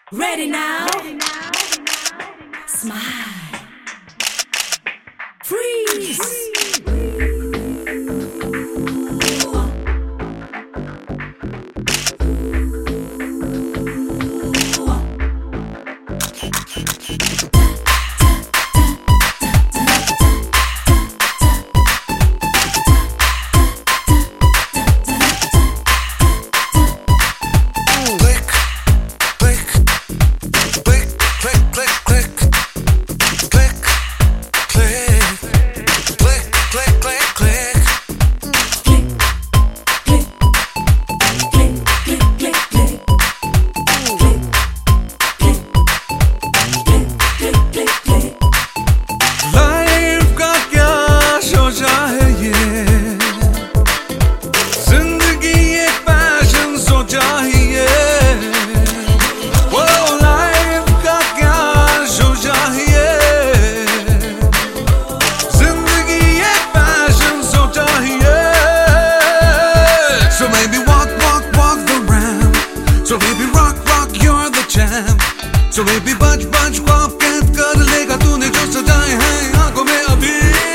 Ready now. Smile. Freeze. So baby बच बच ख्वाब कैद कर लेगा तूने जो सजाए हैं आंखों में अभी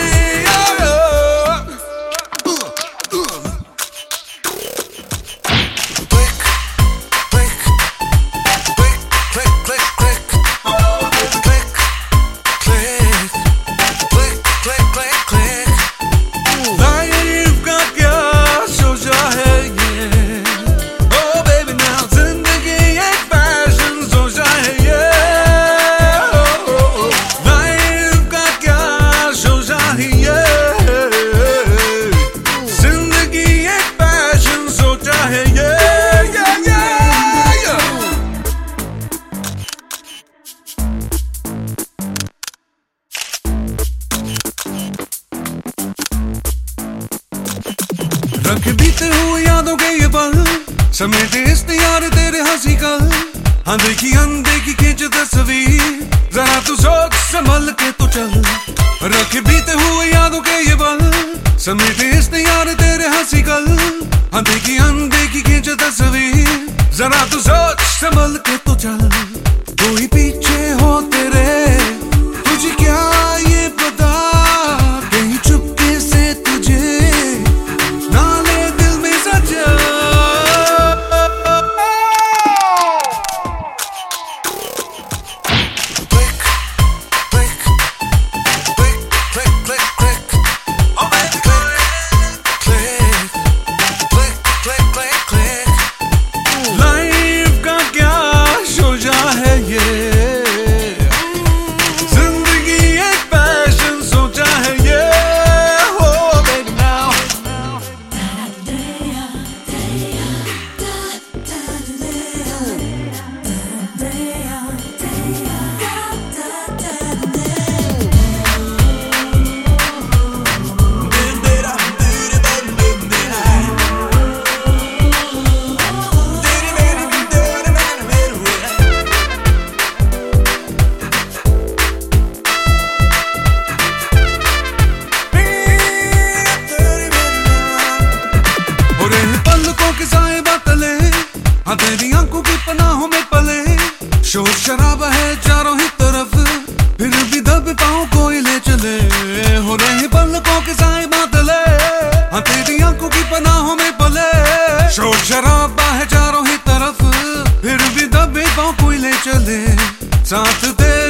रख बीते हुए यादों के ये पल समेटे इश्तियार तेरे हंसी कल हाँ देखी अनदेखी खींच तस्वीर जरा तू सोच संभल के तो चल रख बीते हुए यादों के ये पल समेटे इश्तियार तेरे हंसी कल हाँ देखी अनदेखी खींच तस्वीर जरा तू सोच संभल के तो चल कोई पीछे हो तेरे तुझे क्या ये पता कहीं चुपके से तुझे तेरी आंखों की पनाहों में पले शोर शराबा है चारों ही तरफ फिर भी दब पाँव कोई ले चले हो रहे पलकों के साए बादले हाँ तेरी आंखों की पनाहों में पले शोर शराबा है चारों ही तरफ फिर भी दबे पाँव कोई ले चले साथ तेरे